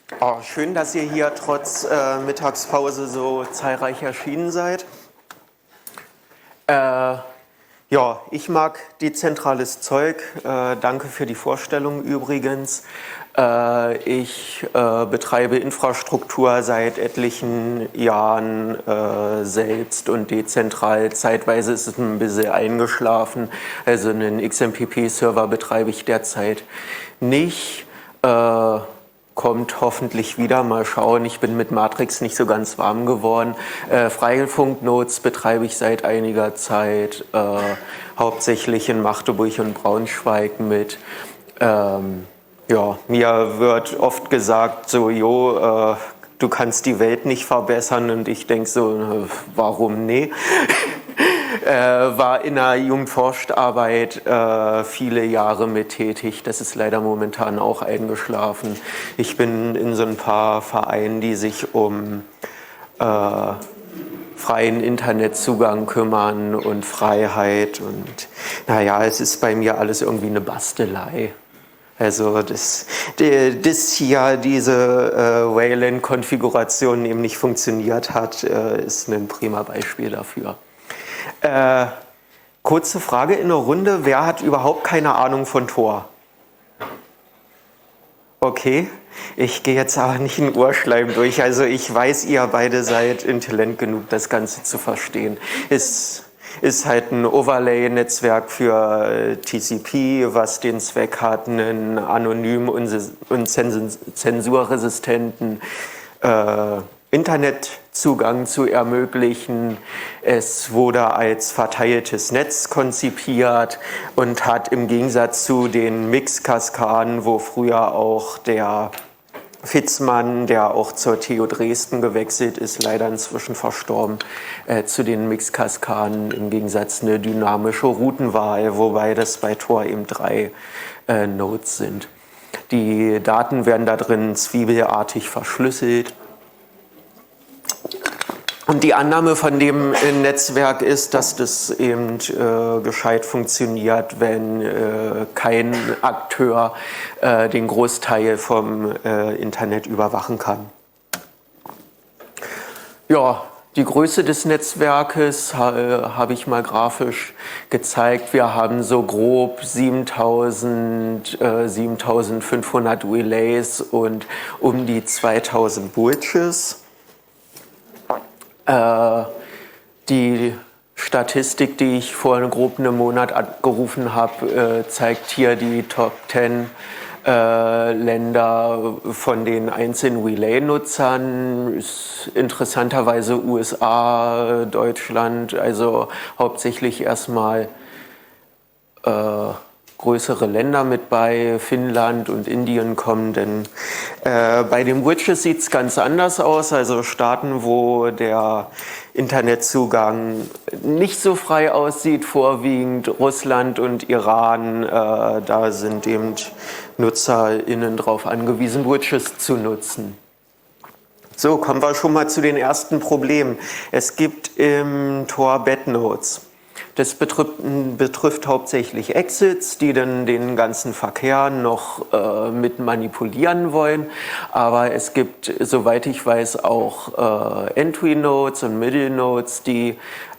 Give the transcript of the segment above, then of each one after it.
Oh, schön, dass ihr hier trotz Mittagspause so zahlreich erschienen seid. Ja, ich mag dezentrales Zeug. Danke für die Vorstellung übrigens. Ich betreibe Infrastruktur seit etlichen Jahren selbst und dezentral. Zeitweise ist es ein bisschen eingeschlafen. Also einen XMPP-Server betreibe ich derzeit nicht. Kommt hoffentlich wieder, mal schauen. Ich bin mit Matrix nicht so ganz warm geworden. Freifunk-Nodes betreibe ich seit einiger Zeit, hauptsächlich in Magdeburg und Braunschweig mit. Ja, mir wird oft gesagt, so, du kannst die Welt nicht verbessern, und ich denke so, warum nee? War in der Jugendforscharbeit viele Jahre mit tätig. Das ist leider momentan auch eingeschlafen. Ich bin in so ein paar Vereinen, die sich um freien Internetzugang kümmern und Freiheit. Und naja, es ist bei mir alles irgendwie eine Bastelei. Also dass hier diese Wayland-Konfiguration eben nicht funktioniert hat, ist ein prima Beispiel dafür. Kurze Frage in der Runde, wer hat überhaupt keine Ahnung von Tor? Okay, ich gehe jetzt aber nicht in Urschleim durch, also ich weiß, ihr beide seid intelligent genug, das Ganze zu verstehen. Ist halt ein Overlay-Netzwerk für TCP, was den Zweck hat, einen anonymen und zensurresistenten Internetzugang zu ermöglichen. Es wurde als verteiltes Netz konzipiert und hat im Gegensatz zu den Mixkaskaden, wo früher auch der Fitzmann, der auch zur TU Dresden gewechselt ist, leider inzwischen verstorben, zu den Mixkaskaden im Gegensatz eine dynamische Routenwahl, wobei das bei Tor eben 3 Nodes sind. Die Daten werden da drin zwiebelartig verschlüsselt. Und die Annahme von dem Netzwerk ist, dass das eben gescheit funktioniert, wenn kein Akteur den Großteil vom Internet überwachen kann. Ja, die Größe des Netzwerkes habe ich mal grafisch gezeigt. Wir haben so grob 7500 Relays und um die 2000 Bridges. Die Statistik, die ich vor grob einem Monat abgerufen habe, zeigt hier die Top 10 Länder von den einzelnen Relay-Nutzern. Ist interessanterweise USA, Deutschland, also hauptsächlich erstmal größere Länder mit bei, Finnland und Indien kommen, denn bei den Bridges sieht es ganz anders aus, also Staaten, wo der Internetzugang nicht so frei aussieht, vorwiegend Russland und Iran, da sind eben NutzerInnen darauf angewiesen, Bridges zu nutzen. So, kommen wir schon mal zu den ersten Problemen. Es gibt im Tor Bad-Nodes. Das betrifft hauptsächlich Exits, die dann den ganzen Verkehr noch mit manipulieren wollen. Aber es gibt, soweit ich weiß, auch Entry-Nodes und Middle-Nodes, die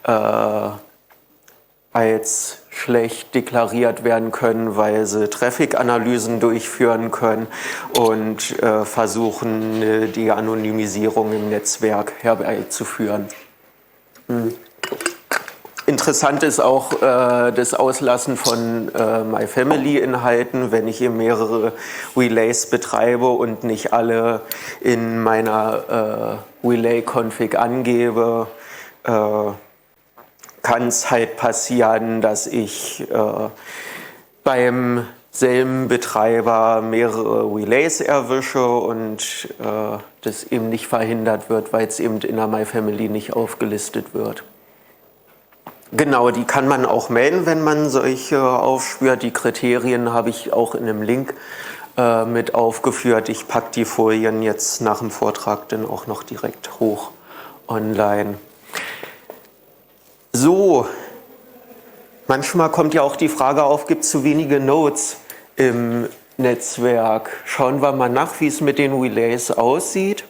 als schlecht deklariert werden können, weil sie Traffic-Analysen durchführen können und versuchen, die Anonymisierung im Netzwerk herbeizuführen. Interessant ist auch das Auslassen von MyFamily-Inhalten, wenn ich hier mehrere Relays betreibe und nicht alle in meiner Relay-Config angebe, kann es halt passieren, dass ich beim selben Betreiber mehrere Relays erwische und das eben nicht verhindert wird, weil es eben in der MyFamily nicht aufgelistet wird. Genau, die kann man auch melden, wenn man solche aufspürt. Die Kriterien habe ich auch in einem Link mit aufgeführt. Ich packe die Folien jetzt nach dem Vortrag dann auch noch direkt hoch online. So, manchmal kommt ja auch die Frage auf, gibt es zu wenige Nodes im Netzwerk. Schauen wir mal nach, wie es mit den Relays aussieht.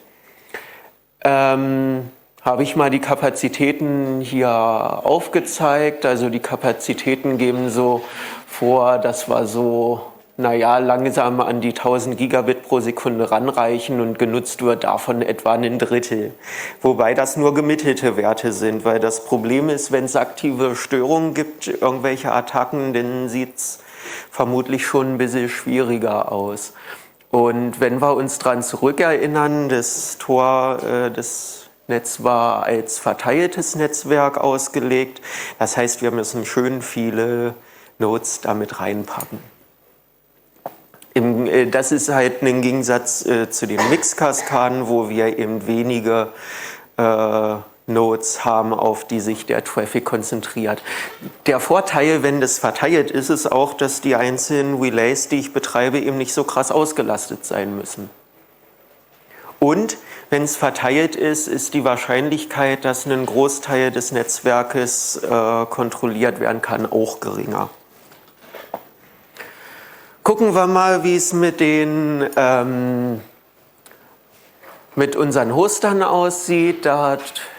Habe ich mal die Kapazitäten hier aufgezeigt. Also die Kapazitäten geben so vor, dass wir so, naja, langsam an die 1000 Gigabit pro Sekunde ranreichen und genutzt wird davon etwa ein Drittel. Wobei das nur gemittelte Werte sind, weil das Problem ist, wenn es aktive Störungen gibt, irgendwelche Attacken, dann sieht es vermutlich schon ein bisschen schwieriger aus. Und wenn wir uns daran zurückerinnern, das Netz war als verteiltes Netzwerk ausgelegt. Das heißt, wir müssen schön viele Nodes damit reinpacken. Das ist halt ein Gegensatz zu den Mixkaskaden, wo wir eben wenige Nodes haben, auf die sich der Traffic konzentriert. Der Vorteil, wenn das verteilt ist, ist auch, dass die einzelnen Relays, die ich betreibe, eben nicht so krass ausgelastet sein müssen. Und wenn es verteilt ist, ist die Wahrscheinlichkeit, dass ein Großteil des Netzwerkes kontrolliert werden kann, auch geringer. Gucken wir mal, wie es mit unseren Hostern aussieht. Da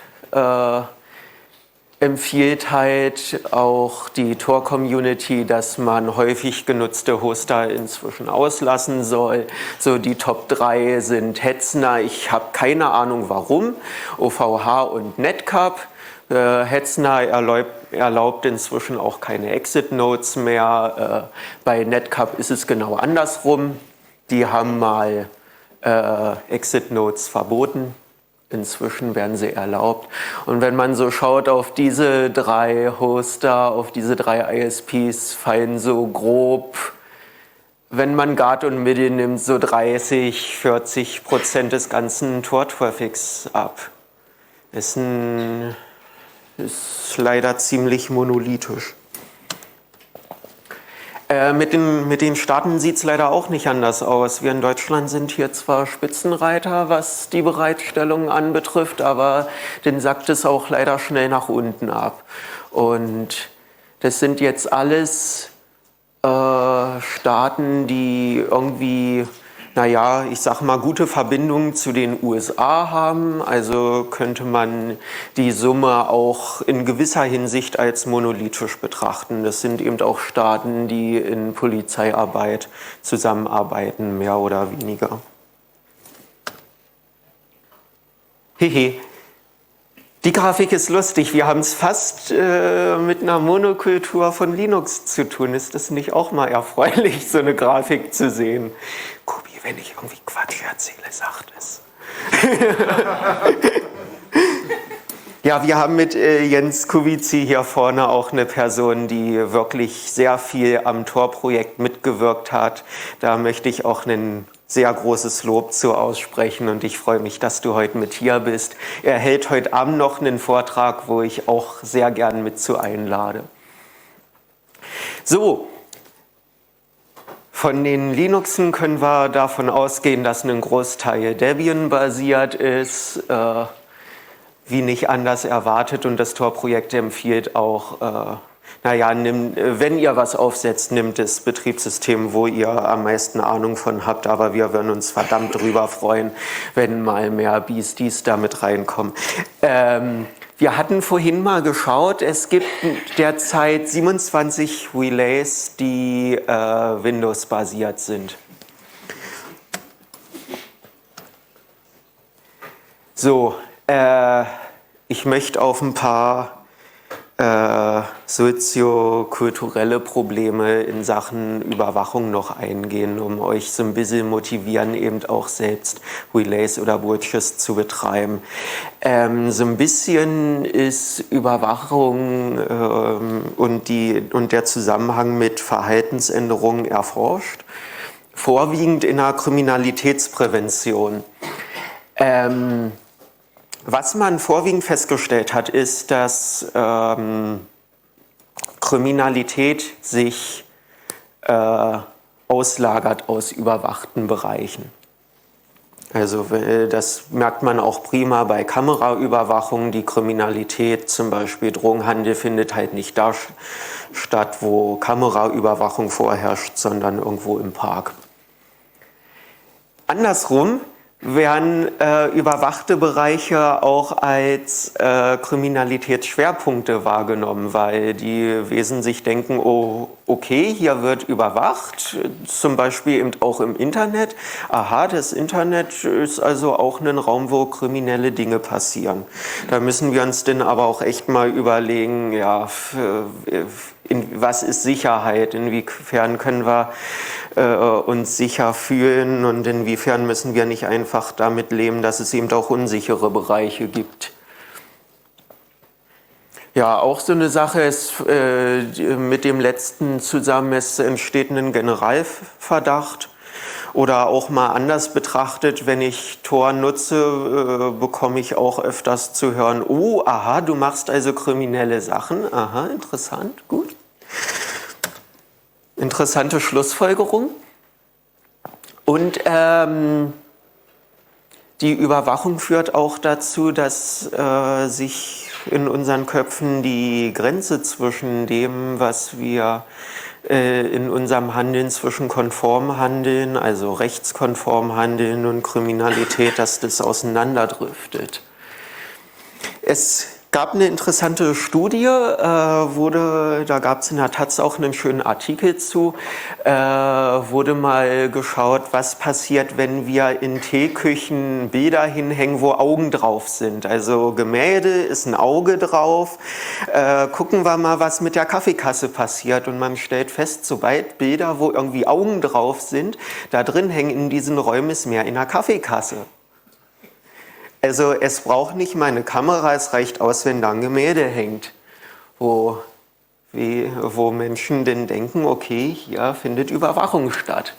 empfiehlt halt auch die Tor-Community, dass man häufig genutzte Hoster inzwischen auslassen soll. So die Top 3 sind Hetzner, ich habe keine Ahnung warum, OVH und Netcup. Hetzner erlaubt inzwischen auch keine Exit-Nodes mehr. Bei Netcup ist es genau andersrum. Die haben mal Exit-Nodes verboten. Inzwischen werden sie erlaubt. Und wenn man so schaut auf diese 3 Hoster, auf diese 3 ISPs, fallen so grob, wenn man Guard und MIDI nimmt, so 30–40% des ganzen Tor-Traffics ab. Ist leider ziemlich monolithisch. Mit den Staaten sieht es leider auch nicht anders aus. Wir in Deutschland sind hier zwar Spitzenreiter, was die Bereitstellung anbetrifft, aber dann sackt es auch leider schnell nach unten ab. Und das sind jetzt alles Staaten, die irgendwie, naja, ich sag mal, gute Verbindungen zu den USA haben. Also könnte man die Summe auch in gewisser Hinsicht als monolithisch betrachten. Das sind eben auch Staaten, die in Polizeiarbeit zusammenarbeiten, mehr oder weniger. Hehe. Die Grafik ist lustig. Wir haben es fast mit einer Monokultur von Linux zu tun. Ist das nicht auch mal erfreulich, so eine Grafik zu sehen? Kubi, wenn ich irgendwie Quatsch erzähle, sagt es. Ja, wir haben mit Jens Kubici hier vorne auch eine Person, die wirklich sehr viel am Tor-Projekt mitgewirkt hat. Da möchte ich auch ein sehr großes Lob zu aussprechen und ich freue mich, dass du heute mit hier bist. Er hält heute Abend noch einen Vortrag, wo ich auch sehr gern mit zu einlade. So. Von den Linuxen können wir davon ausgehen, dass ein Großteil Debian-basiert ist, wie nicht anders erwartet. Und das Tor-Projekt empfiehlt auch, wenn ihr was aufsetzt, nimmt das Betriebssystem, wo ihr am meisten Ahnung von habt. Aber wir würden uns verdammt drüber freuen, wenn mal mehr Beasties damit reinkommen. Wir hatten vorhin mal geschaut, es gibt derzeit 27 Relays, die Windows-basiert sind. So, ich möchte auf ein paar soziokulturelle Probleme in Sachen Überwachung noch eingehen, um euch so ein bisschen motivieren, eben auch selbst Relays oder Bridges zu betreiben. So ein bisschen ist Überwachung und der Zusammenhang mit Verhaltensänderungen erforscht, vorwiegend in der Kriminalitätsprävention. Was man vorwiegend festgestellt hat, ist, dass Kriminalität sich auslagert aus überwachten Bereichen. Also das merkt man auch prima bei Kameraüberwachung. Die Kriminalität, zum Beispiel Drogenhandel, findet halt nicht da statt, wo Kameraüberwachung vorherrscht, sondern irgendwo im Park. Andersrum werden überwachte Bereiche auch als Kriminalitätsschwerpunkte wahrgenommen, weil die Wesen sich denken, oh, okay, hier wird überwacht, zum Beispiel eben auch im Internet. Aha, das Internet ist also auch ein Raum, wo kriminelle Dinge passieren. Da müssen wir uns dann aber auch echt mal überlegen, ja, was ist Sicherheit, inwiefern können wir uns sicher fühlen und inwiefern müssen wir nicht einfach damit leben, dass es eben auch unsichere Bereiche gibt. Ja, auch so eine Sache ist, mit dem letzten zusammen, es entsteht ein Generalverdacht. Oder auch mal anders betrachtet, wenn ich Tor nutze, bekomme ich auch öfters zu hören, oh, aha, du machst also kriminelle Sachen. Aha, interessant, gut. Interessante Schlussfolgerung. Und die Überwachung führt auch dazu, dass sich in unseren Köpfen die Grenze zwischen dem, was wir in unserem Handeln zwischen konform Handeln, also rechtskonform Handeln und Kriminalität, dass das auseinanderdriftet. Es gab eine interessante Studie, da gab es in der Taz auch einen schönen Artikel zu, wurde mal geschaut, was passiert, wenn wir in Teeküchen Bilder hinhängen, wo Augen drauf sind. Also Gemälde ist ein Auge drauf, gucken wir mal, was mit der Kaffeekasse passiert. Und man stellt fest, sobald Bilder, wo irgendwie Augen drauf sind, da drin hängen in diesen Räumen ist mehr in der Kaffeekasse. Also es braucht nicht mal eine Kamera, es reicht aus, wenn da ein Gemälde hängt, wo Menschen denn denken, okay, hier findet Überwachung statt.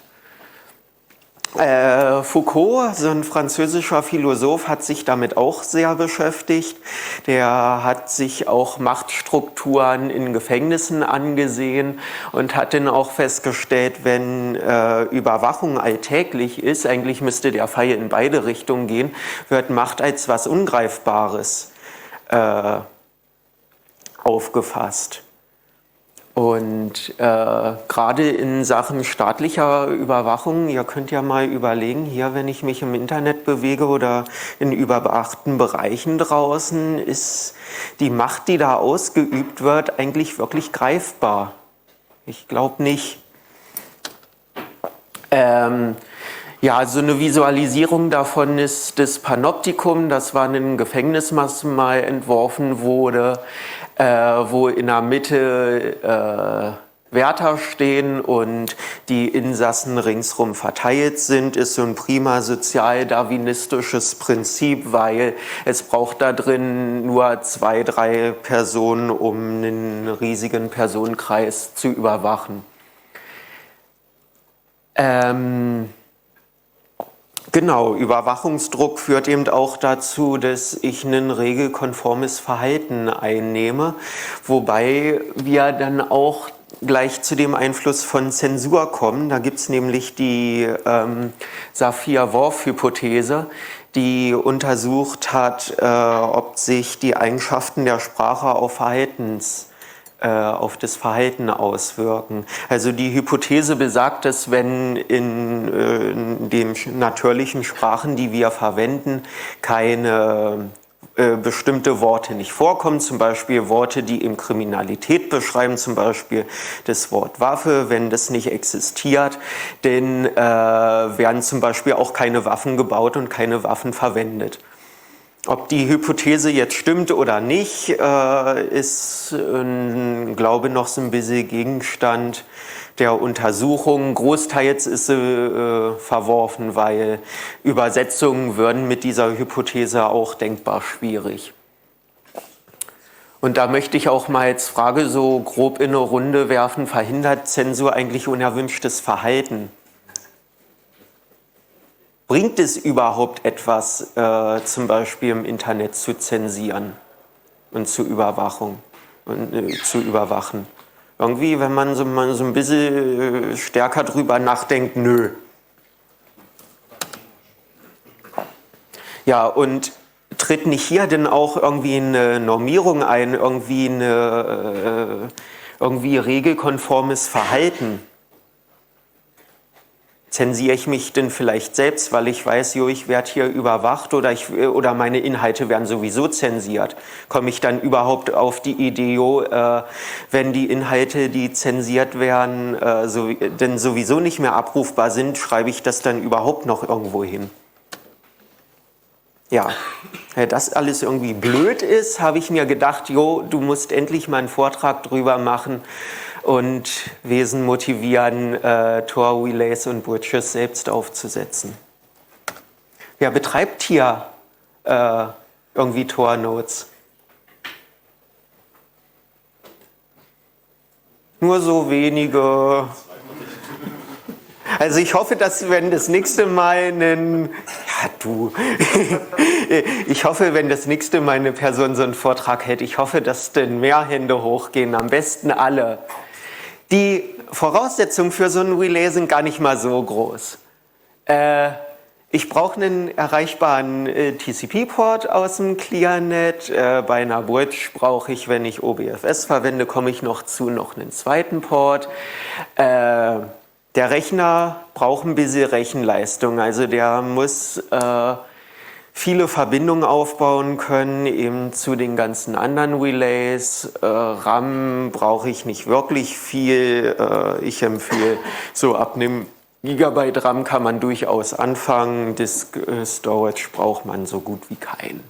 Foucault, so ein französischer Philosoph, hat sich damit auch sehr beschäftigt. Der hat sich auch Machtstrukturen in Gefängnissen angesehen und hat dann auch festgestellt, wenn Überwachung alltäglich ist, eigentlich müsste der Pfeil in beide Richtungen gehen, wird Macht als was Ungreifbares aufgefasst. Und gerade in Sachen staatlicher Überwachung, ihr könnt ja mal überlegen, hier, wenn ich mich im Internet bewege oder in überwachten Bereichen draußen, ist die Macht, die da ausgeübt wird, eigentlich wirklich greifbar? Ich glaube nicht. Ja, so eine Visualisierung davon ist das Panoptikum, das war ein Gefängnis, was mal entworfen wurde, wo in der Mitte Wärter stehen und die Insassen ringsrum verteilt sind, ist so ein prima sozial-darwinistisches Prinzip, weil es braucht da drin nur 2, 3 Personen, um einen riesigen Personenkreis zu überwachen. Genau, Überwachungsdruck führt eben auch dazu, dass ich ein regelkonformes Verhalten einnehme, wobei wir dann auch gleich zu dem Einfluss von Zensur kommen. Da gibt es nämlich die Sapir-Whorf-Hypothese, die untersucht hat, ob sich die Eigenschaften der Sprache auf das Verhalten auswirken. Also die Hypothese besagt, dass wenn in den natürlichen Sprachen, die wir verwenden, keine bestimmte Worte nicht vorkommen, zum Beispiel Worte, die eben Kriminalität beschreiben, zum Beispiel das Wort Waffe, wenn das nicht existiert, dann werden zum Beispiel auch keine Waffen gebaut und keine Waffen verwendet. Ob die Hypothese jetzt stimmt oder nicht, ist, glaube ich, noch so ein bisschen Gegenstand der Untersuchung. Großteils ist sie verworfen, weil Übersetzungen würden mit dieser Hypothese auch denkbar schwierig. Und da möchte ich auch mal als Frage so grob in eine Runde werfen, verhindert Zensur eigentlich unerwünschtes Verhalten? Bringt es überhaupt etwas, zum Beispiel im Internet zu zensieren und zu überwachen? Irgendwie, wenn man so ein bisschen stärker drüber nachdenkt, nö. Ja, und tritt nicht hier denn auch irgendwie eine Normierung ein, irgendwie regelkonformes Verhalten? zensiere ich mich denn vielleicht selbst, weil ich weiß, jo, ich werde hier überwacht oder meine Inhalte werden sowieso zensiert? Komme ich dann überhaupt auf die Idee, jo, wenn die Inhalte, die zensiert werden, denn sowieso nicht mehr abrufbar sind, schreibe ich das dann überhaupt noch irgendwo hin? Ja, weil das alles irgendwie blöd ist, habe ich mir gedacht, jo, du musst endlich mal einen Vortrag drüber machen und Wesen motivieren, Tor-Relays und Bridges selbst aufzusetzen. Wer betreibt hier irgendwie Tor-Nodes? Nur so wenige. Also ich hoffe, dass wenn das nächste Mal ich hoffe, wenn das nächste Mal eine Person so einen Vortrag hält, ich hoffe, dass dann mehr Hände hochgehen, am besten alle. Die Voraussetzungen für so ein Relay sind gar nicht mal so groß. Ich brauche einen erreichbaren TCP-Port aus dem ClearNet. Bei einer Bridge brauche ich, wenn ich OBFS verwende, komme ich noch einen zweiten Port. Der Rechner braucht ein bisschen Rechenleistung, also der muss viele Verbindungen aufbauen können, eben zu den ganzen anderen Relays. RAM brauche ich nicht wirklich viel. Ich empfehle, so ab einem Gigabyte RAM kann man durchaus anfangen. Disk Storage braucht man so gut wie keinen.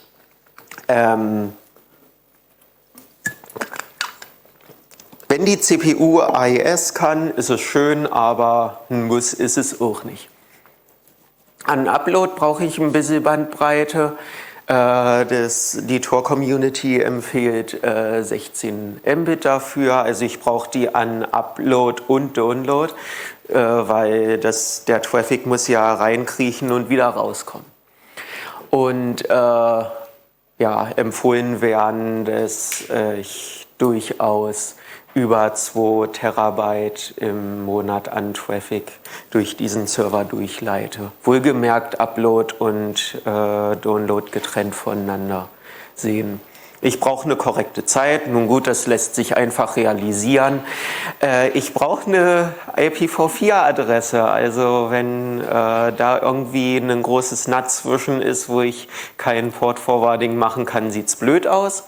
Wenn die CPU AES kann, ist es schön, aber ein Muss ist es auch nicht. An Upload brauche ich ein bisschen Bandbreite. Die Tor-Community empfiehlt 16 Mbit dafür. Also ich brauche die an Upload und Download, weil der Traffic muss ja reinkriechen und wieder rauskommen. Und ja, empfohlen werden, dass ich durchaus über 2 Terabyte im Monat an Traffic durch diesen Server durchleite. Wohlgemerkt Upload und Download getrennt voneinander sehen. Ich brauche eine korrekte Zeit. Nun gut, das lässt sich einfach realisieren. Ich brauche eine IPv4-Adresse. Also wenn da irgendwie ein großes NAT zwischen ist, wo ich kein Port-Forwarding machen kann, sieht es blöd aus.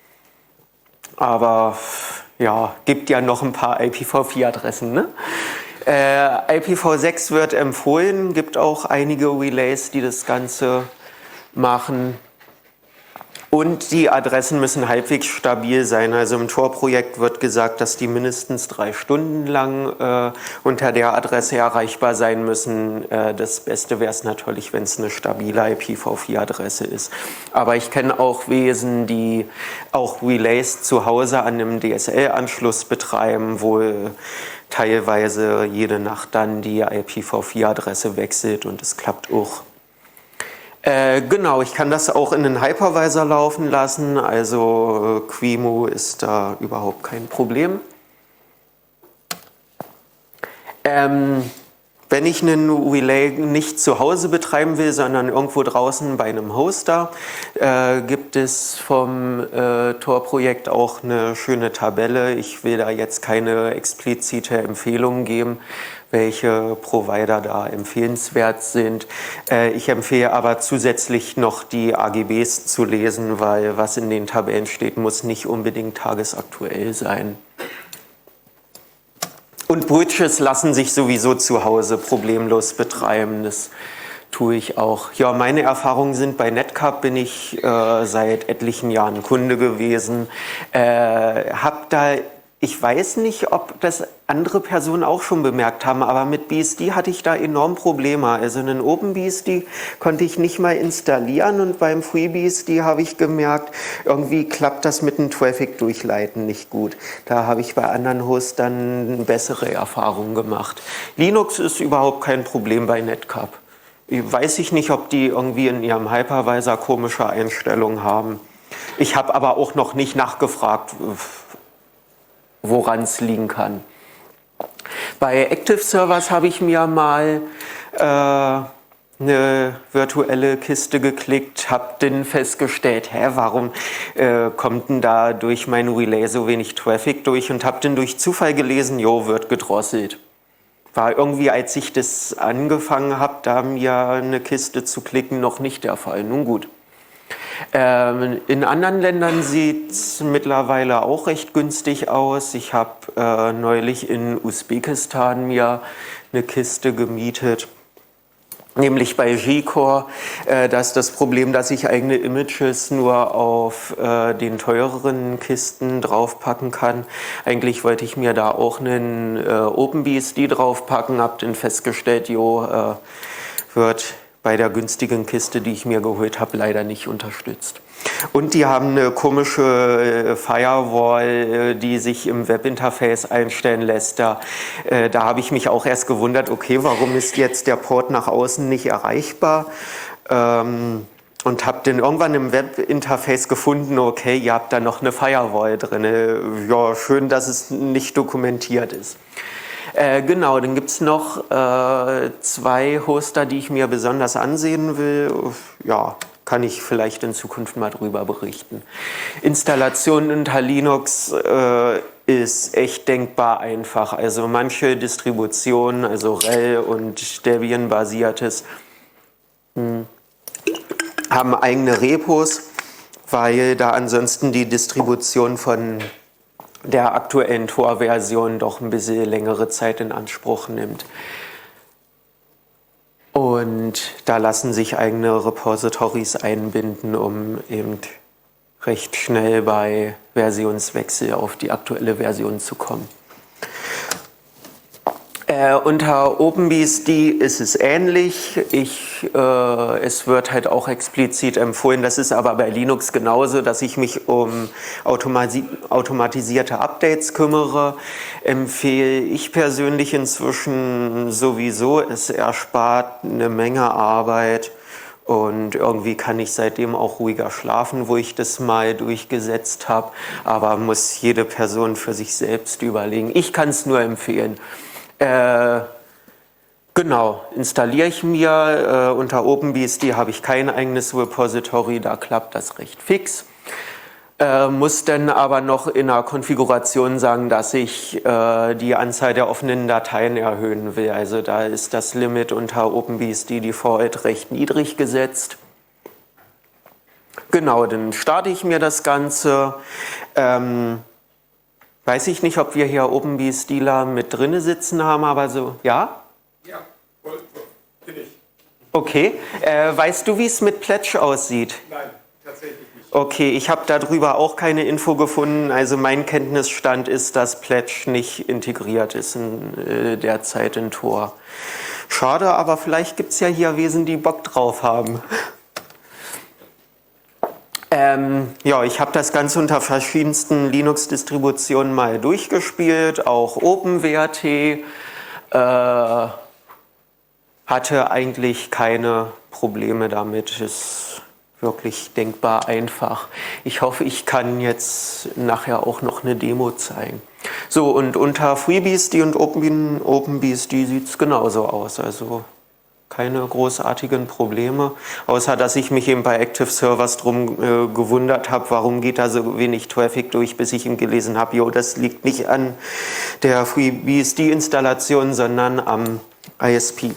Aber ja, gibt ja noch ein paar IPv4-Adressen, ne? IPv6 wird empfohlen, gibt auch einige Relays, die das Ganze machen. Und die Adressen müssen halbwegs stabil sein. Also im Tor-Projekt wird gesagt, dass die mindestens 3 Stunden lang unter der Adresse erreichbar sein müssen. Das Beste wäre es natürlich, wenn es eine stabile IPv4-Adresse ist. Aber ich kenne auch Wesen, die auch Relays zu Hause an einem DSL-Anschluss betreiben, wo teilweise jede Nacht dann die IPv4-Adresse wechselt und es klappt auch. Genau, ich kann das auch in einen Hypervisor laufen lassen, also QEMU ist da überhaupt kein Problem. Wenn ich einen Relay nicht zu Hause betreiben will, sondern irgendwo draußen bei einem Hoster, gibt es vom Tor-Projekt auch eine schöne Tabelle. Ich will da jetzt keine explizite Empfehlung geben, welche Provider da empfehlenswert sind. Ich empfehle aber zusätzlich noch die AGBs zu lesen, weil was in den Tabellen steht, muss nicht unbedingt tagesaktuell sein. Und Bridges lassen sich sowieso zu Hause problemlos betreiben, das tue ich auch. Ja, meine Erfahrungen sind, bei Netcup bin ich seit etlichen Jahren Kunde gewesen, ich weiß nicht, ob das andere Personen auch schon bemerkt haben, aber mit BSD hatte ich da enorm Probleme. Also einen OpenBSD konnte ich nicht mal installieren und beim FreeBSD habe ich gemerkt, irgendwie klappt das mit dem Traffic durchleiten nicht gut. Da habe ich bei anderen Hostern bessere Erfahrungen gemacht. Linux ist überhaupt kein Problem bei Netcup. Weiß ich nicht, ob die irgendwie in ihrem Hypervisor komische Einstellungen haben. Ich habe aber auch noch nicht nachgefragt, woran es liegen kann. Bei Active Servers habe ich mir mal eine virtuelle Kiste geklickt, habe dann festgestellt, warum kommt denn da durch mein Relay so wenig Traffic durch und habe dann durch Zufall gelesen, jo, wird gedrosselt. war irgendwie, als ich das angefangen habe, da mir eine Kiste zu klicken, noch nicht der Fall. Nun gut. In anderen Ländern sieht es mittlerweile auch recht günstig aus. Ich habe neulich in Usbekistan mir eine Kiste gemietet, nämlich bei G-Core. Da ist das Problem, dass ich eigene Images nur auf den teureren Kisten draufpacken kann. Eigentlich wollte ich mir da auch einen OpenBSD draufpacken, habe dann festgestellt, wird bei der günstigen Kiste, die ich mir geholt habe, leider nicht unterstützt. Und die haben eine komische Firewall, die sich im Webinterface einstellen lässt. Da habe ich mich auch erst gewundert, okay, warum ist jetzt der Port nach außen nicht erreichbar? Und habe dann irgendwann im Webinterface gefunden, okay, ihr habt da noch eine Firewall drin. Ja, schön, dass es nicht dokumentiert ist. Genau, dann gibt es noch 2 Hoster, die ich mir besonders ansehen will. Ja, kann ich vielleicht in Zukunft mal drüber berichten. Installation unter Linux ist echt denkbar einfach. Also manche Distributionen, also RHEL und Debian-basiertes, haben eigene Repos, weil da ansonsten die Distribution von der aktuellen Tor-Version doch ein bisschen längere Zeit in Anspruch nimmt. Und da lassen sich eigene Repositories einbinden, um eben recht schnell bei Versionswechsel auf die aktuelle Version zu kommen. Unter OpenBSD ist es ähnlich. Es wird halt auch explizit empfohlen, das ist aber bei Linux genauso, dass ich mich um automatisierte Updates kümmere. Empfehle ich persönlich inzwischen sowieso. Es erspart eine Menge Arbeit und irgendwie kann ich seitdem auch ruhiger schlafen, wo ich das mal durchgesetzt habe. Aber muss jede Person für sich selbst überlegen. Ich kann es nur empfehlen. Genau, installiere ich mir. Unter OpenBSD habe ich kein eigenes Repository, da klappt das recht fix. Muss dann aber noch in der Konfiguration sagen, dass ich die Anzahl der offenen Dateien erhöhen will. Also da ist das Limit unter OpenBSD Default recht niedrig gesetzt. Genau, dann starte ich mir das Ganze. Weiß ich nicht, ob wir hier OpenBSDler mit drinne sitzen haben, aber so, ja? Ja, bin ich. Okay. Weißt du, wie es mit Pledge aussieht? Nein, tatsächlich nicht. Okay, ich habe darüber auch keine Info gefunden. Also mein Kenntnisstand ist, dass Pledge nicht integriert ist derzeit in Tor. Schade, aber vielleicht gibt es ja hier Wesen, die Bock drauf haben. Ja, ich habe das Ganze unter verschiedensten Linux-Distributionen mal durchgespielt, auch OpenWrt, hatte eigentlich keine Probleme damit, ist wirklich denkbar einfach. Ich hoffe, ich kann jetzt nachher auch noch eine Demo zeigen. So, und unter FreeBSD und OpenBSD sieht es genauso aus, also keine großartigen Probleme, außer dass ich mich eben bei Active Servers drum gewundert habe, warum geht da so wenig Traffic durch, bis ich ihm gelesen habe, jo, das liegt nicht an der FreeBSD-Installation, sondern am ISP.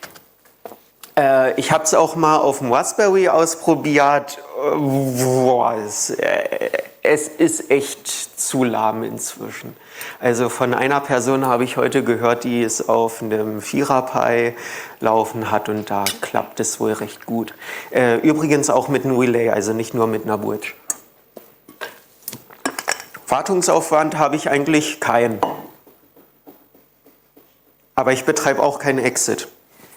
Ich habe es auch mal auf dem Raspberry ausprobiert. Boah, es ist echt zu lahm inzwischen. Also von einer Person habe ich heute gehört, die es auf einem 4er Pi laufen hat und da klappt es wohl recht gut. Übrigens auch mit einem Relay, also nicht nur mit einer Bridge. Wartungsaufwand habe ich eigentlich keinen. Aber ich betreibe auch keinen Exit.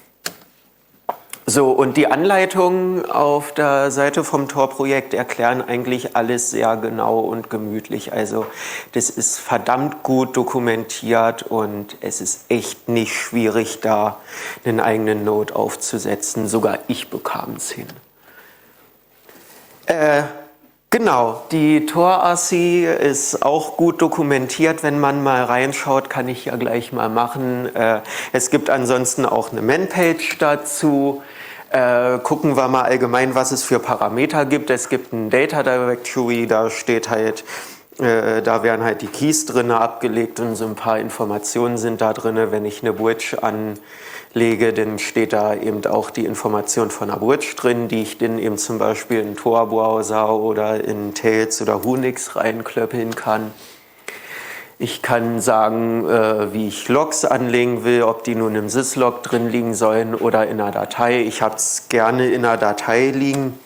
So, und die Anleitungen auf der Seite vom Tor-Projekt erklären eigentlich alles sehr genau und gemütlich. Also das ist verdammt gut dokumentiert und es ist echt nicht schwierig, da einen eigenen Node aufzusetzen. Sogar ich bekam es hin. Genau, die Tor-RC ist auch gut dokumentiert. Wenn man mal reinschaut, kann ich ja gleich mal machen. Es gibt ansonsten auch eine Man-Page dazu. Gucken wir mal allgemein, was es für Parameter gibt. Es gibt ein Data Directory, da steht halt Da werden halt die Keys drin abgelegt und so ein paar Informationen sind da drin. Wenn ich eine Bridge anlege, dann steht da eben auch die Information von einer Bridge drin, die ich dann eben zum Beispiel in Tor-Browser oder in Tails oder Unix reinklöppeln kann. Ich kann sagen, wie ich Logs anlegen will, ob die nun im Syslog drin liegen sollen oder in einer Datei. Ich habe es gerne in einer Datei liegen.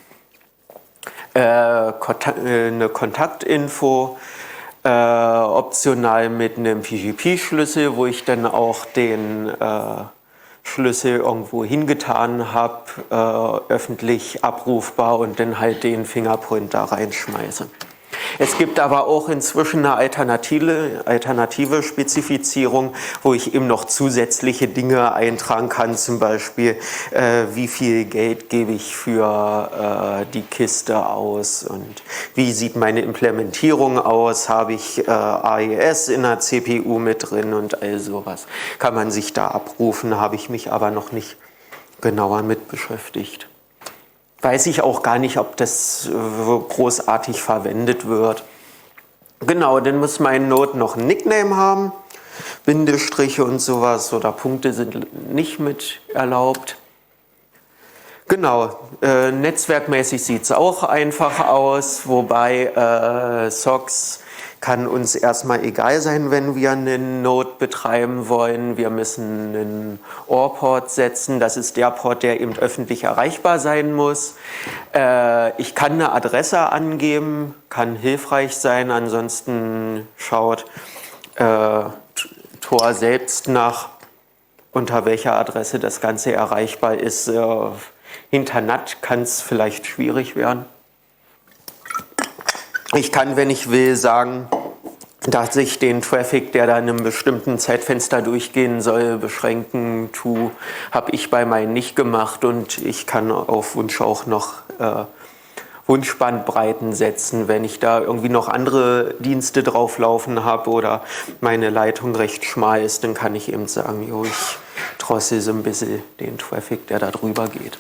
Eine Kontaktinfo, optional mit einem PGP-Schlüssel, wo ich dann auch den Schlüssel irgendwo hingetan habe, öffentlich abrufbar und dann halt den Fingerprint da reinschmeiße. Es gibt aber auch inzwischen eine alternative Spezifizierung, wo ich eben noch zusätzliche Dinge eintragen kann, zum Beispiel wie viel Geld gebe ich für die Kiste aus und wie sieht meine Implementierung aus, habe ich AES in der CPU mit drin und all sowas. Kann man sich da abrufen, habe ich mich aber noch nicht genauer mit beschäftigt. Weiß ich auch gar nicht, ob das großartig verwendet wird. Genau, dann muss mein Node noch ein Nickname haben. Bindestriche und sowas oder Punkte sind nicht mit erlaubt. Genau, netzwerkmäßig sieht es auch einfach aus, wobei SOCKS kann uns erstmal egal sein, wenn wir einen Node betreiben wollen. Wir müssen einen OR-Port setzen. Das ist der Port, der eben öffentlich erreichbar sein muss. Ich kann eine Adresse angeben, kann hilfreich sein. Ansonsten schaut Tor selbst nach, unter welcher Adresse das Ganze erreichbar ist. Hinter NAT kann es vielleicht schwierig werden. Ich kann, wenn ich will, sagen, dass ich den Traffic, der da in einem bestimmten Zeitfenster durchgehen soll, beschränken tue. Habe ich bei meinen nicht gemacht und ich kann auf Wunsch auch noch Wunschbandbreiten setzen. Wenn ich da irgendwie noch andere Dienste drauflaufen habe oder meine Leitung recht schmal ist, dann kann ich eben sagen, jo, ich drossel so ein bisschen den Traffic, der da drüber geht.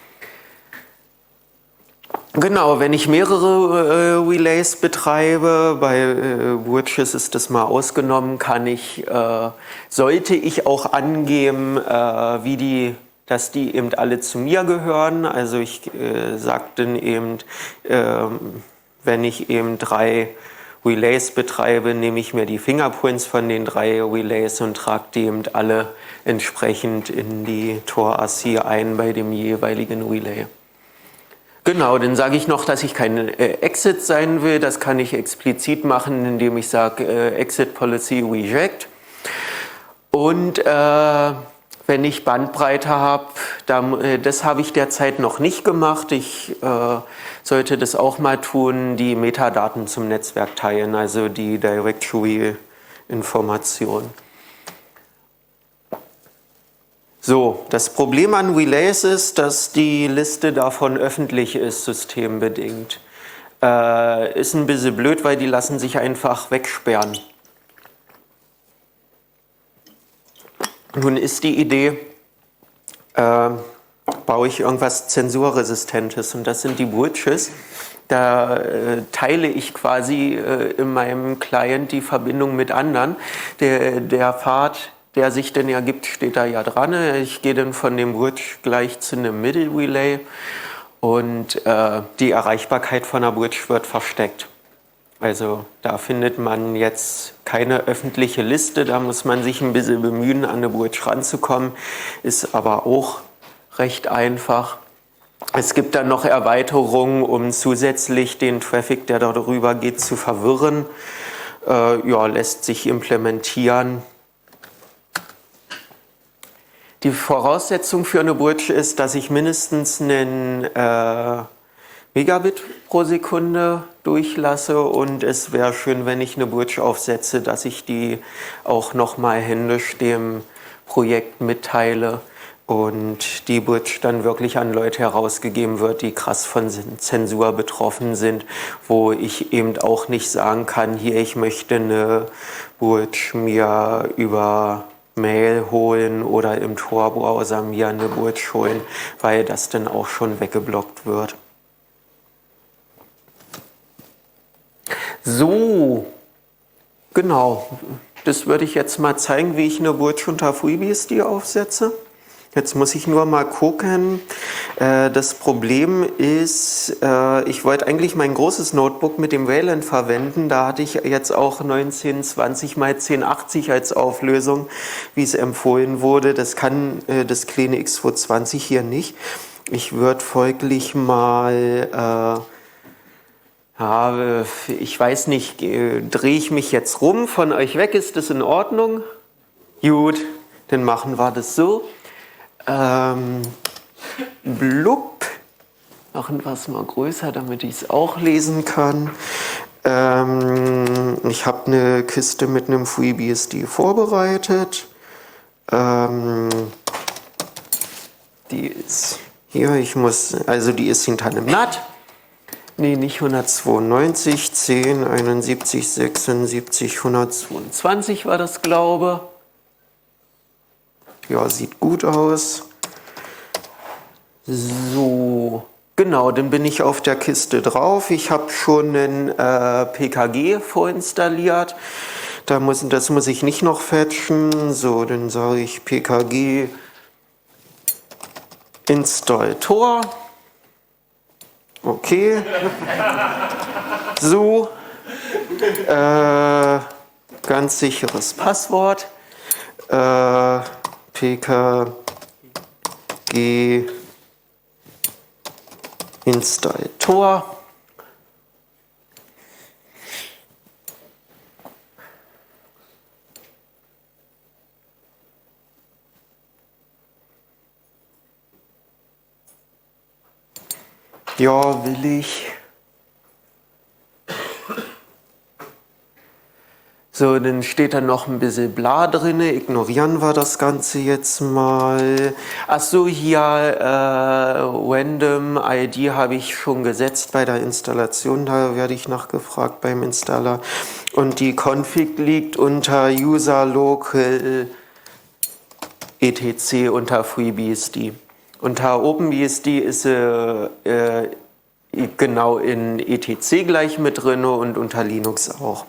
Genau, wenn ich mehrere Relays betreibe, bei Bridges ist das mal ausgenommen, sollte ich auch angeben, dass die eben alle zu mir gehören. Also ich sage dann eben, wenn ich eben 3 Relays betreibe, nehme ich mir die Fingerprints von den 3 Relays und trage die eben alle entsprechend in die Tor-ASCII ein bei dem jeweiligen Relay. Genau, dann sage ich noch, dass ich kein Exit sein will. Das kann ich explizit machen, indem ich sage Exit Policy Reject. Und wenn ich Bandbreite habe, das habe ich derzeit noch nicht gemacht. Ich sollte das auch mal tun, die Metadaten zum Netzwerk teilen, also die Directory-Information. So, das Problem an Relays ist, dass die Liste davon öffentlich ist, systembedingt. Ist ein bisschen blöd, weil die lassen sich einfach wegsperren. Nun ist die Idee, baue ich irgendwas Zensurresistentes und das sind die Bridges. Da teile ich quasi in meinem Client die Verbindung mit anderen. Der Pfad, der sich denn ergibt, steht da ja dran. Ich gehe dann von dem Bridge gleich zu einem Middle Relay und die Erreichbarkeit von der Bridge wird versteckt. Also da findet man jetzt keine öffentliche Liste, da muss man sich ein bisschen bemühen, an eine Bridge ranzukommen, ist aber auch recht einfach. Es gibt dann noch Erweiterungen, um zusätzlich den Traffic, der darüber geht, zu verwirren. Ja, lässt sich implementieren. Die Voraussetzung für eine Bridge ist, dass ich mindestens einen Megabit pro Sekunde durchlasse und es wäre schön, wenn ich eine Bridge aufsetze, dass ich die auch nochmal händisch dem Projekt mitteile und die Bridge dann wirklich an Leute herausgegeben wird, die krass von Zensur betroffen sind, wo ich eben auch nicht sagen kann, hier, ich möchte eine Bridge mir über Mail holen oder im Tor-Browser mir eine Bridge holen, weil das dann auch schon weggeblockt wird. So, genau. Das würde ich jetzt mal zeigen, wie ich eine Bridge unter FreeBSD aufsetze. Jetzt muss ich nur mal gucken. Das Problem ist, ich wollte eigentlich mein großes Notebook mit dem Wayland verwenden. Da hatte ich jetzt auch 1920 x 1080 als Auflösung, wie es empfohlen wurde. Das kann das kleine X220 hier nicht. Ich würde folglich mal, ich weiß nicht, drehe ich mich jetzt rum von euch weg? Ist das in Ordnung? Gut, dann machen wir das so. Blub. Machen wir es mal größer, damit ich es auch lesen kann. Ich habe eine Kiste mit einem FreeBSD vorbereitet. Die ist hier, die ist hinter einem NAT. Nee, nicht 192, 10, 71, 76, 122 war das, glaube ich. Ja, sieht gut aus. So, genau, dann bin ich auf der Kiste drauf. Ich habe schon einen PKG vorinstalliert. Das muss ich nicht noch fetchen. So, dann sage ich PKG install Tor. Okay. So, ganz sicheres Passwort. PKG install Tor. Ja, will ich. So, dann steht da noch ein bisschen bla drin. Ignorieren wir das Ganze jetzt mal. Achso, hier Random ID habe ich schon gesetzt bei der Installation. Da werde ich nachgefragt beim Installer. Und die Config liegt unter User Local etc. unter FreeBSD. Unter OpenBSD ist sie genau in etc. gleich mit drin und unter Linux auch.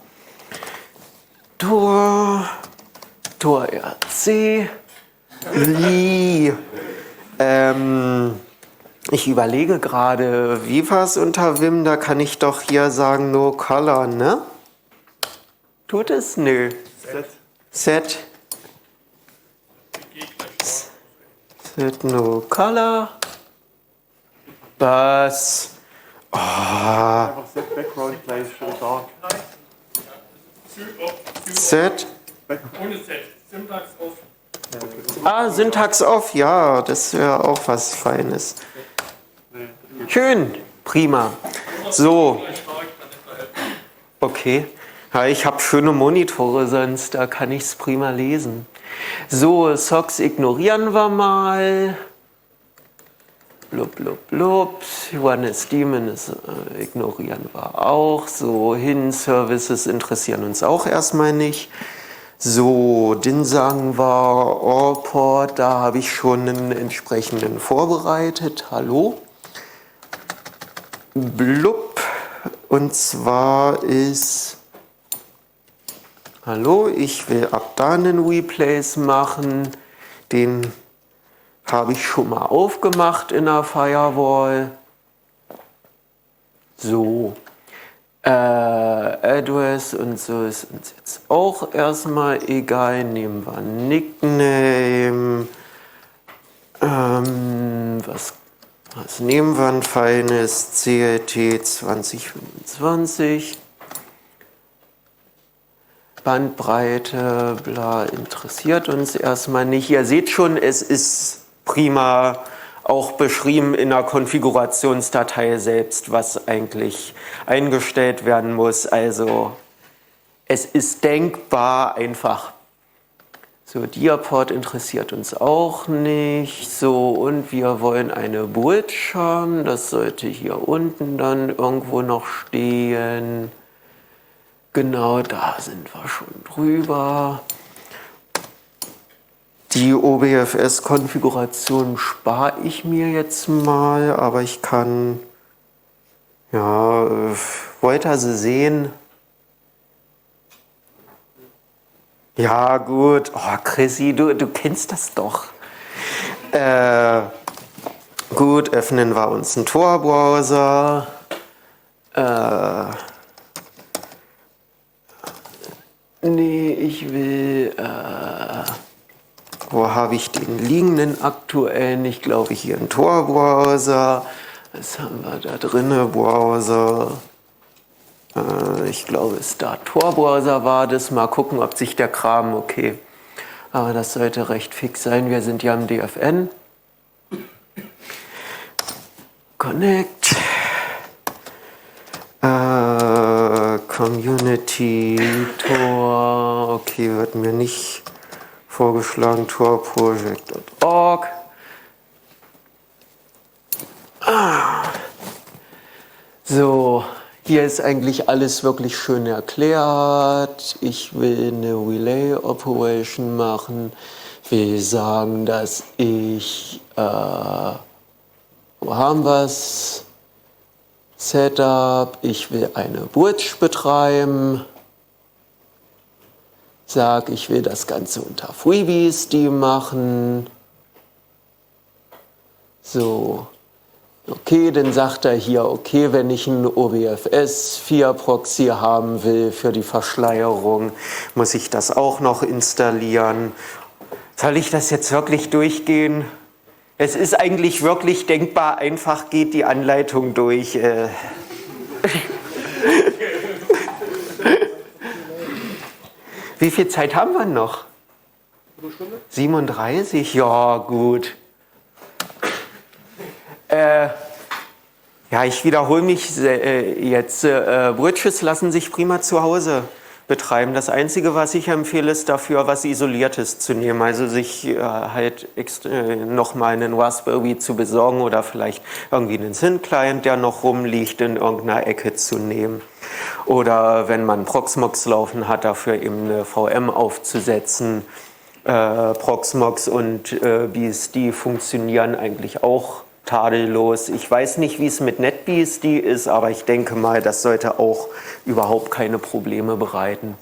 Tor RC, Li. Ich überlege gerade, wie war es unter Vim? Da kann ich doch hier sagen No Color, ne? Tut es? Nö. Set. Set No Color. Was? Oh. Einfach Set Background Place schon da. Set. Ohne Set. Syntax off. Syntax off, ja, das wäre auch was Feines. Schön, prima. So. Okay. Ja, ich habe schöne Monitore, sonst da kann ich es prima lesen. So, Socks ignorieren wir mal. Blub, blub, blub. Johannes Demon ignorieren wir auch. So, Services interessieren uns auch erstmal nicht. So, dann sagen wir Allport, da habe ich schon einen entsprechenden vorbereitet. Hallo. Blub. Und zwar ist... Hallo, ich will ab da einen Replace machen. Den habe ich schon mal aufgemacht in der Firewall. So. Address und so ist uns jetzt auch erstmal egal. Nehmen wir Nickname. Was nehmen wir ein feines? CLT 2025. Bandbreite, bla, interessiert uns erstmal nicht. Ihr seht schon, es ist prima auch beschrieben in der Konfigurationsdatei selbst, was eigentlich eingestellt werden muss. Also es ist denkbar einfach. So, Diaport interessiert uns auch nicht. So, und wir wollen eine Bridge haben. Das sollte hier unten dann irgendwo noch stehen. Genau, da sind wir schon drüber. Die OBFS-Konfiguration spare ich mir jetzt mal, aber ich kann, ja, wollt ihr sie sehen? Ja, gut. Oh, Chrissy, du kennst das doch. Gut, öffnen wir uns einen Tor-Browser. Nee, ich will... wo habe ich den liegenden aktuellen? Ich glaube, hier einen Tor-Browser. Was haben wir da drin? Browser. Ich glaube, Start Tor-Browser war das. Mal gucken, ob sich der Kram... Okay. Aber das sollte recht fix sein. Wir sind ja im DFN. Connect. Community Tor. Okay, wird mir nicht vorgeschlagen. Torproject.org. So, hier ist eigentlich alles wirklich schön erklärt. Ich will eine Relay Operation machen. Will sagen, dass ich, wo haben wir es? Setup, ich will eine Bridge betreiben. Sag, ich will das Ganze unter FreeBSD machen. So. Okay, dann sagt er hier, okay, wenn ich einen OBFS 4 Proxy haben will für die Verschleierung, muss ich das auch noch installieren. Soll ich das jetzt wirklich durchgehen? Es ist eigentlich wirklich denkbar einfach, geht die Anleitung durch. Wie viel Zeit haben wir noch? 37? Ja, gut. Ja, ich wiederhole mich jetzt. Bridges lassen sich prima zu Hause betreiben. Das Einzige, was ich empfehle, ist dafür, was Isoliertes zu nehmen. Also sich halt nochmal einen Raspberry zu besorgen oder vielleicht irgendwie einen Syn-Client, der noch rumliegt, in irgendeiner Ecke zu nehmen. Oder wenn man Proxmox laufen hat, dafür eben eine VM aufzusetzen. Proxmox und BSD funktionieren eigentlich auch tadellos. Ich weiß nicht, wie es mit NetBSD ist, aber ich denke mal, das sollte auch überhaupt keine Probleme bereiten.